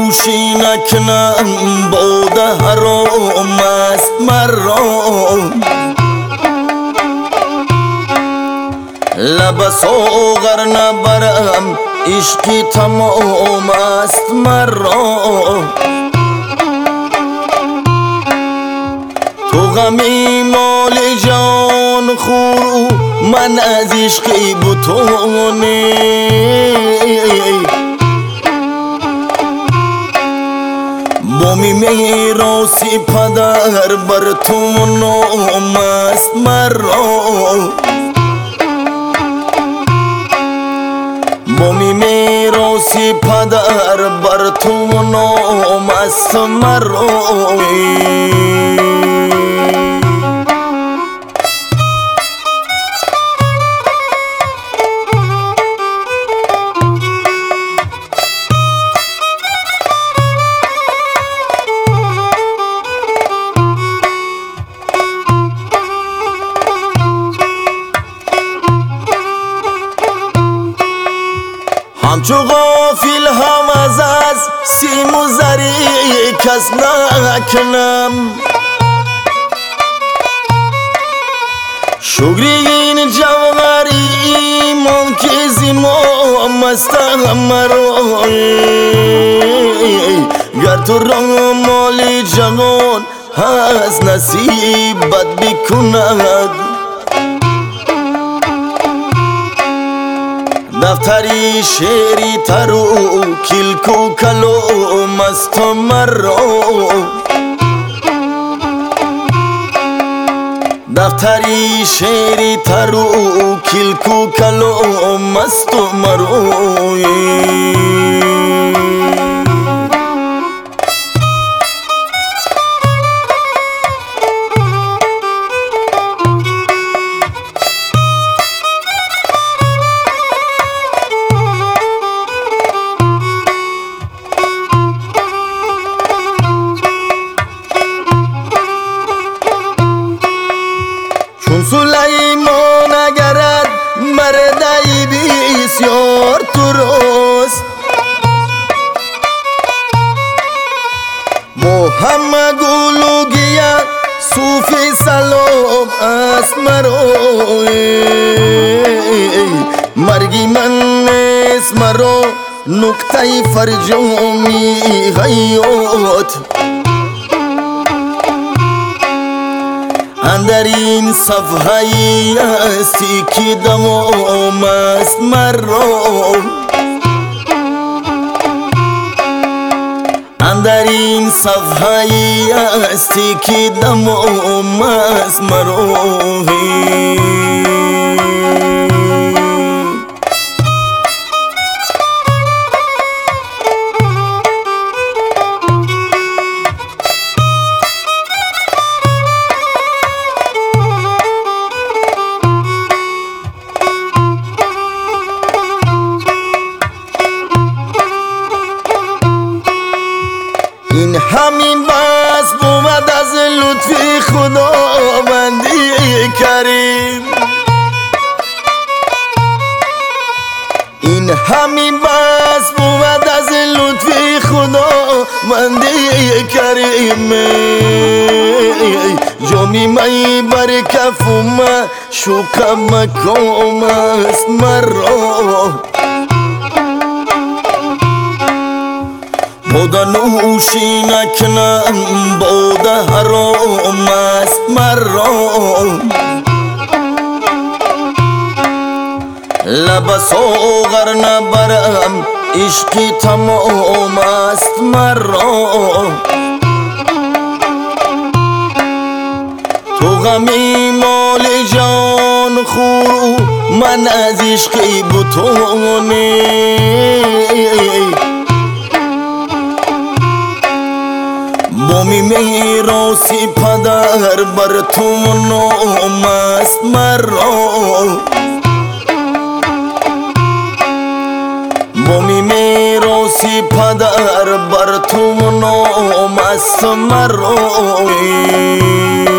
نوشی نکنم باده حرام است مرا لب ساغر نبرم عشقی تمام است مرا تو غمی مال جان خورو من از عشقی بتونی بامی میراسی پدر بر تو نام است مرا بامی میراسی پدر بر تو نام است مرا همچو غافل هم از سیم و زری کس نکنم شکری این جوهری ایمان که زیمام استم مرا گر تو را مال جهان هست نصیبت بکند دفتری شعری ترو کلک و کلام است مرا دفتری شعری ترو کلک و کلام است مرا سلیمان اگرد مردی بسیار درست محمد گلوگیه صوفی سلام است مرا مرگی من نیست مرا نکته فرجامی حیات اندر این صفحه‌ای هستی که دوام است مرا اندر این صفحه‌ای هستی که دوام است مرا این همین بس بود از لطف خداوندی کریم این همین بس بود از لطف خداوندی کریم جامی می بر کفم شوکم مکام است مرا باده نوشی نکنم باده حرام است مرا لب ساغر نبرم عشقی تمام است مرا تو غمی مال جان خورو من از عشقی بتونی بامی میراسی پدر بر تو نام است مرا بامی میراسی پدر بر تو نام است مرا